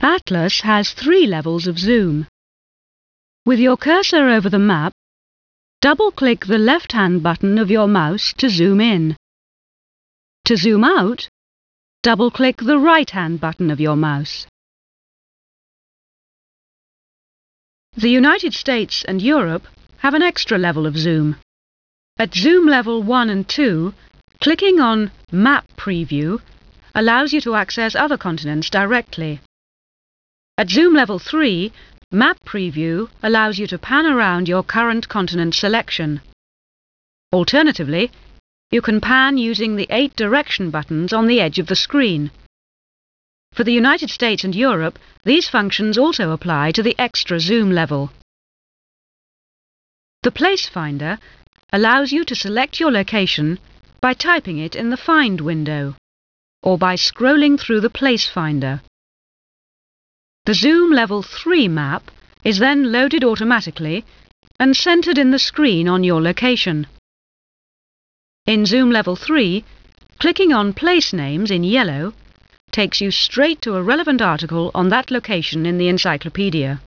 Atlas has 3 levels of zoom. With your cursor over the map, double-click the left-hand button of your mouse to zoom in. To zoom out, double-click the right-hand button of your mouse. The United States and Europe have an extra level of zoom. At zoom level 1 and 2, clicking on Map Preview allows you to access other continents directly. At zoom level 3, Map Preview allows you to pan around your current continent selection. Alternatively, you can pan using the 8 direction buttons on the edge of the screen. For the United States and Europe, these functions also apply to the extra zoom level. The Place Finder allows you to select your location by typing it in the Find window, or by scrolling through the Place Finder. The Zoom Level 3 map is then loaded automatically and centred in the screen on your location. In Zoom Level 3, clicking on Place Names in yellow takes you straight to a relevant article on that location in the encyclopedia.